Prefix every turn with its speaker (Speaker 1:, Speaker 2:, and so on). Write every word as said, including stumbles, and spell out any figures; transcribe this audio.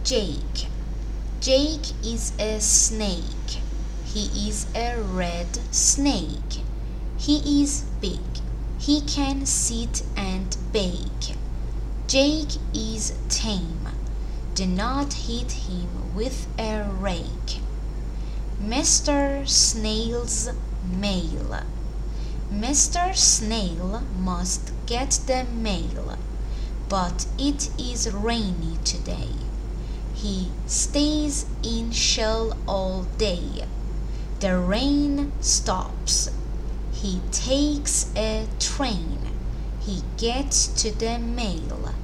Speaker 1: Jake. Jake is a snake. He is a red snake. He is big. He can sit and bake. Jake is tame. Do not hit him with a rake. Mister Snail's mail. Mister Snail must get the mail, but it is rainy today. He stays in shell all day. The rain stops. He takes a train. He gets to the mail.